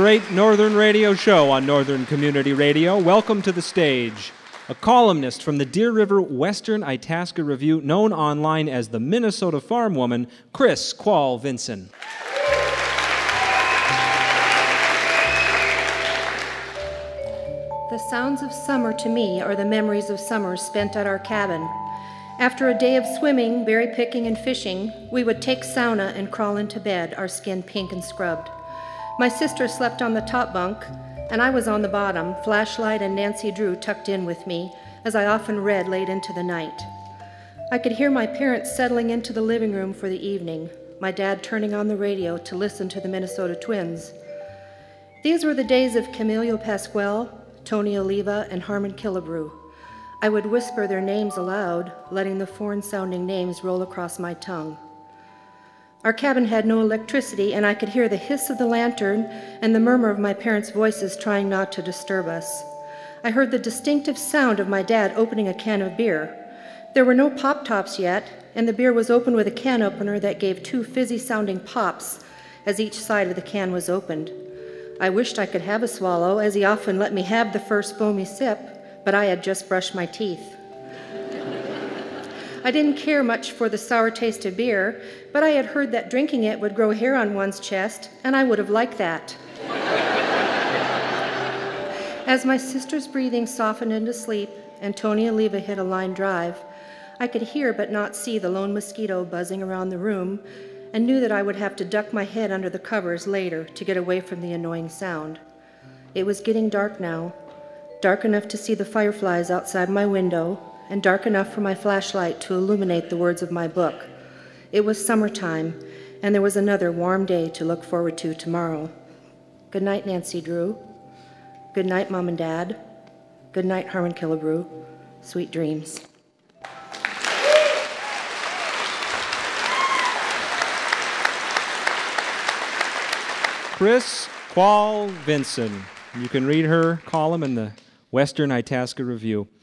great Northern radio show on Northern Community Radio. Welcome to the stage, a columnist from the Deer River Western Itasca Review, known online as the Minnesota Farm Woman, Chris Quall Vinson. The sounds of summer to me are the memories of summers spent at our cabin. After a day of swimming, berry picking, and fishing, we would take sauna and crawl into bed, our skin pink and scrubbed. My sister slept on the top bunk, and I was on the bottom, Flashlight and Nancy Drew tucked in with me, as I often read late into the night. I could hear my parents settling into the living room for the evening, my dad turning on the radio to listen to the Minnesota Twins. These were the days of Camilo Pasquale, Tony Oliva, and Harmon Killebrew. I would whisper their names aloud, letting the foreign-sounding names roll across my tongue. Our cabin had no electricity, and I could hear the hiss of the lantern and the murmur of my parents' voices trying not to disturb us. I heard the distinctive sound of my dad opening a can of beer. There were no pop-tops yet, and the beer was opened with a can opener that gave two fizzy-sounding pops as each side of the can was opened. I wished I could have a swallow, as he often let me have the first foamy sip, but I had just brushed my teeth. I didn't care much for the sour taste of beer, but I had heard that drinking it would grow hair on one's chest, and I would have liked that. As my sister's breathing softened into sleep and Tony Oliva hit a line drive, I could hear but not see the lone mosquito buzzing around the room, and knew that I would have to duck my head under the covers later to get away from the annoying sound. It was getting dark now, dark enough to see the fireflies outside my window, and dark enough for my flashlight to illuminate the words of my book. It was summertime, and there was another warm day to look forward to tomorrow. Good night, Nancy Drew. Good night, Mom and Dad. Good night, Harmon Killebrew. Sweet dreams. Chris Quall Vinson. You can read her column in the Western Itasca Review.